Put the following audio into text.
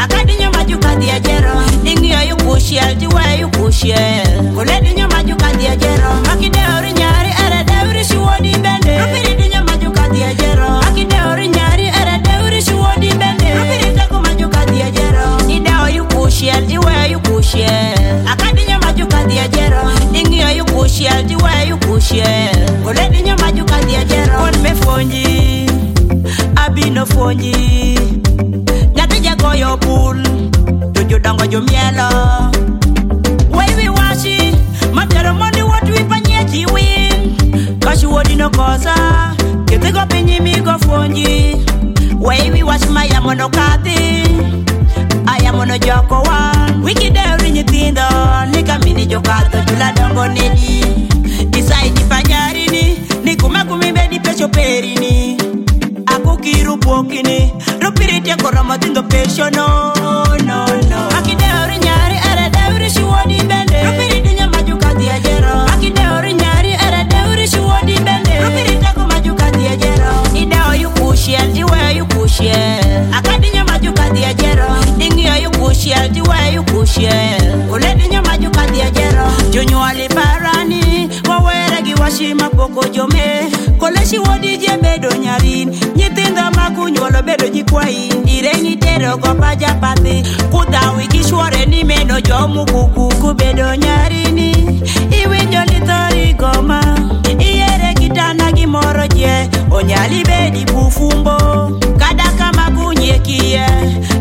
Akadinyo majuka diajero. Ingiyo yu kushiel, diwe yu kushiel. Koledinyo majuka diajero. Makide ori nyari, ere deuri shuodi bende. Rupiridinyo majuka diajero. Makide ori nyari, ere deuri shuodi bende. Rupiridako majuka diajero. Ideo yu kushiel, diwe yu kushiel. Akadinyo majuka diajero. Ingiyo yu kushiel, diwe yu kushiel. Koledinyo majuka diajero. Kon me fonji, abino fonji. Nyatija goyo pool, jojo dango jo mielo. Way we washi, matero money what we panye chi win. Kashi wodi no kosa, kete go pinyi mi go fonji. Way we wash my yamono kati, ayamono joko wan. Wiki deuri nyitindo, nika mini jokato jula dango nedi. Isaidi panyarini, nikuma kumibedi pecho perini. Aku kiru pokini, rupirite korama tindo pesho no. Akide ori nyari, ere deuri shuodi bende. Rupirite nya majuka diajero. Akide ori nyari, ere deuri shuodi bende. Rupirite ko majuka diajero. Ideo yu kushiel, diwe yu kushiel. Akadinya majuka diajero. Ingiyo yu kushiel, diwe yu kushiel. Koledinya majuka diajero. Jonyuali parani, wawere giwashima poko jome. Koleshi wodi jebedo nyarin. Nyithindo makunyuolo bedo jikwai. Irengi tero gopa japati. Kutawi kishwore ni meno jomu kuku kubedo nyarini. Iwinjo litori goma. Iere kitana gimoro je. Onyali bedi bufumbo. Kadaka makunye kie.